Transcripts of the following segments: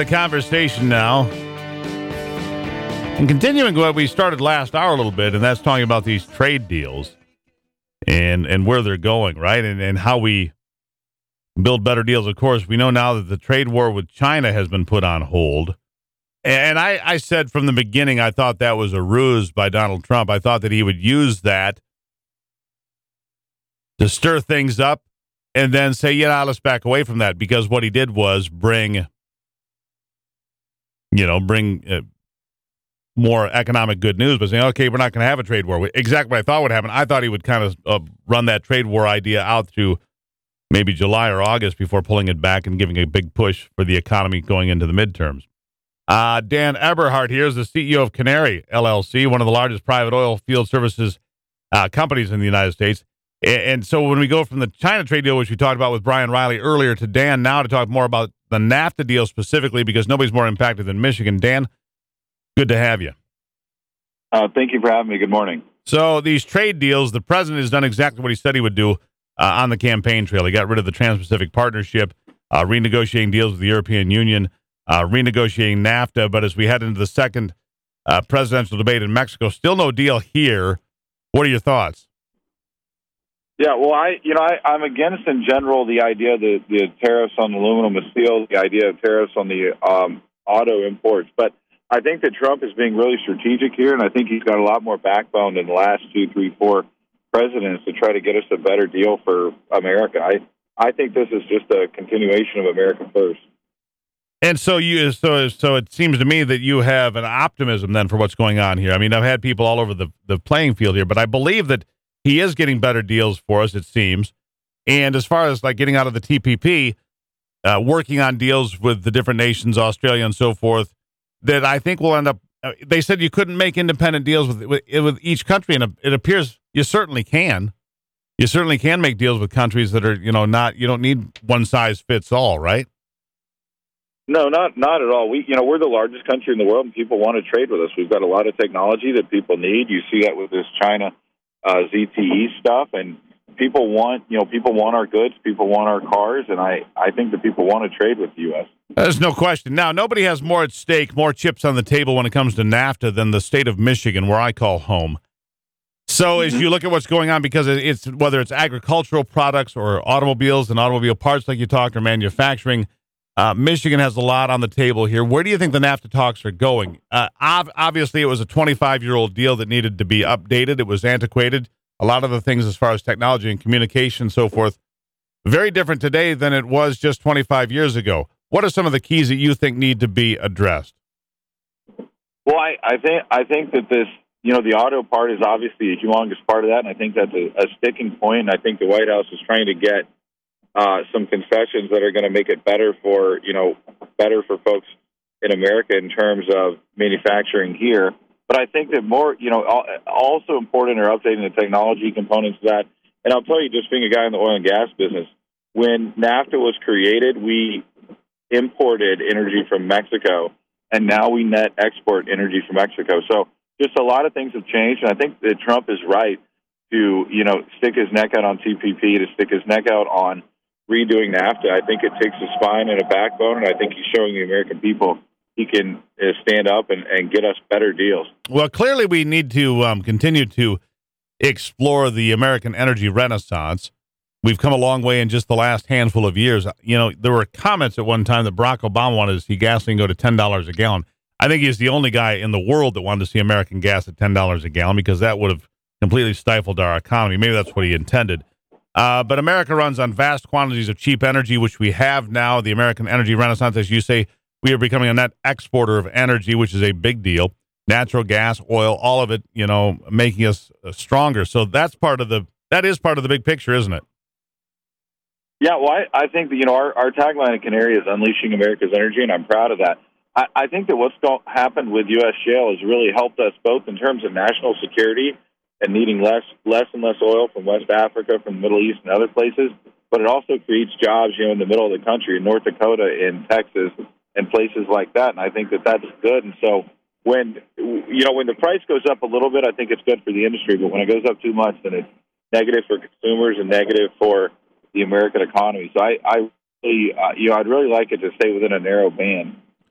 the conversation now. And continuing what we started last hour a little bit, and that's talking about these trade deals and where they're going, right? And how we build better deals. Of course, we know now that the trade war with China has been put on hold. And I said from the beginning, I thought that was a ruse by Donald Trump. I thought that he would use that to stir things up and then say, let's back away from that. Because what he did was bring more economic good news, but saying, okay, we're not going to have a trade war. Exactly what I thought would happen. I thought he would kind of run that trade war idea out through maybe July or August before pulling it back and giving a big push for the economy going into the midterms. Dan Eberhard here is the CEO of Canary LLC, one of the largest private oil field services companies in the United States. And so when we go from the China trade deal, which we talked about with Brian Riley earlier, to Dan now to talk more about the NAFTA deal specifically, because nobody's more impacted than Michigan. Dan, good to have you. Thank you for having me. Good morning. So these trade deals, the president has done exactly what he said he would do on the campaign trail. He got rid of the Trans-Pacific Partnership, renegotiating deals with the European Union, renegotiating NAFTA. But as we head into the second presidential debate in Mexico, still no deal here. What are your thoughts? Yeah, well, I'm against in general the idea that the tariffs on aluminum and steel, the idea of tariffs on the auto imports. But I think that Trump is being really strategic here, and I think he's got a lot more backbone than the last 2, 3, 4 presidents to try to get us a better deal for America. I think this is just a continuation of America First. And so it seems to me that you have an optimism then for what's going on here. I mean, I've had people all over the playing field here, but I believe that he is getting better deals for us, it seems. And as far as like getting out of the TPP, working on deals with the different nations, Australia and so forth, that I think will end up. They said you couldn't make independent deals with each country, and it appears you certainly can. You certainly can make deals with countries that are not. You don't need one size fits all, right? No, not at all. We're the largest country in the world, and people want to trade with us. We've got a lot of technology that people need. You see that with this China ZTE stuff, and people want our goods, people want our cars, and I think that people want to trade with the U.S. There's no question. Now, nobody has more at stake, more chips on the table when it comes to NAFTA than the state of Michigan, where I call home. So as you look at what's going on, because it's whether it's agricultural products or automobiles and automobile parts like you talked, or manufacturing, Michigan has a lot on the table here. Where do you think the NAFTA talks are going? Obviously, it was a 25-year-old deal that needed to be updated. It was antiquated. A lot of the things as far as technology and communication and so forth, very different today than it was just 25 years ago. What are some of the keys that you think need to be addressed? Well, I think that this, the auto part is obviously a humongous part of that, and I think that's a sticking point. And I think the White House is trying to get some concessions that are going to make it better for folks in America in terms of manufacturing here. But I think that more, also important are updating the technology components of that. And I'll tell you, just being a guy in the oil and gas business, when NAFTA was created, we imported energy from Mexico, and now we net export energy from Mexico. So just a lot of things have changed, and I think that Trump is right to, stick his neck out on TPP, to stick his neck out on redoing NAFTA. I think it takes a spine and a backbone, and I think he's showing the American people he can stand up and get us better deals. Well, clearly we need to continue to explore the American energy renaissance. We've come a long way in just the last handful of years. There were comments at one time that Barack Obama wanted to see gasoline go to $10 a gallon. I think he's the only guy in the world that wanted to see American gas at $10 a gallon, because that would have completely stifled our economy. Maybe that's what he intended. But America runs on vast quantities of cheap energy, which we have now. The American energy renaissance, as you say, we are becoming a net exporter of energy, which is a big deal. Natural gas, oil, all of it, making us stronger. So that is part of the big picture, isn't it? Yeah, well, I think that, our tagline at Canary is unleashing America's energy, and I'm proud of that. I think that what's happened with U.S. shale has really helped us both in terms of national security and needing less and less oil from West Africa, from the Middle East and other places, but it also creates jobs, in the middle of the country, in North Dakota, in Texas, and places like that, and I think that that's good. And so when the price goes up a little bit, I think it's good for the industry, but when it goes up too much, then it's negative for consumers and negative for the American economy. So I'd really like it to stay within a narrow band.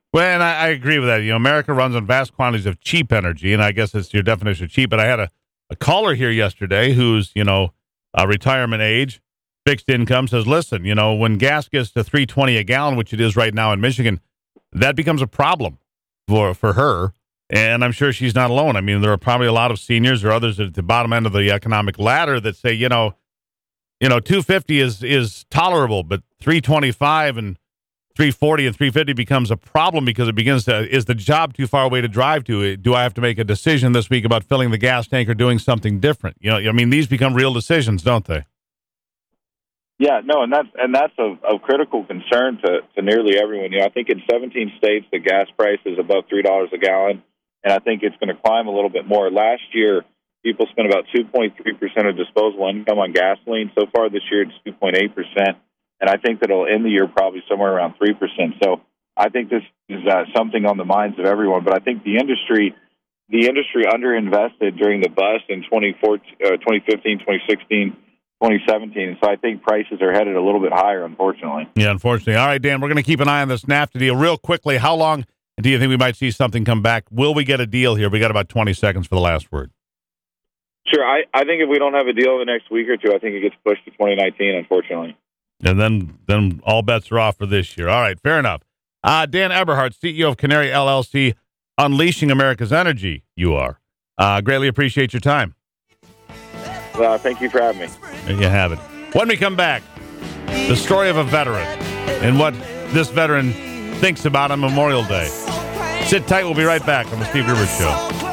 Well, and I agree with that. America runs on vast quantities of cheap energy, and I guess it's your definition of cheap. But I had a caller here yesterday who's, retirement age, fixed income, says, listen, when gas gets to $3.20 a gallon, which it is right now in Michigan, that becomes a problem for her. And I'm sure she's not alone. I mean, there are probably a lot of seniors or others at the bottom end of the economic ladder that say, $2.50 is tolerable, but $3.25 and $3.40 and $3.50 becomes a problem because it begins to, is the job too far away to drive to? Do I have to make a decision this week about filling the gas tank or doing something different? These become real decisions, don't they? Yeah, no, and that's of critical concern to nearly everyone. I think in 17 states the gas price is above $3 a gallon, and I think it's going to climb a little bit more. Last year, people spent about 2.3% of disposable income on gasoline. So far this year, it's 2.8%. And I think that it'll end the year probably somewhere around 3%. So I think this is something on the minds of everyone. But I think the industry underinvested during the bust in 2015, 2016, 2017. And so I think prices are headed a little bit higher, unfortunately. Yeah, unfortunately. All right, Dan, we're going to keep an eye on this NAFTA deal. Real quickly, how long do you think we might see something come back? Will we get a deal here? We got about 20 seconds for the last word. Sure. I think if we don't have a deal in the next week or two, I think it gets pushed to 2019, unfortunately. And then all bets are off for this year. All right, fair enough. Dan Eberhard, CEO of Canary LLC, Unleashing America's Energy, you are. Greatly appreciate your time. Thank you for having me. There you have it. When we come back, the story of a veteran and what this veteran thinks about on Memorial Day. Sit tight. We'll be right back on the Steve Rivers Show.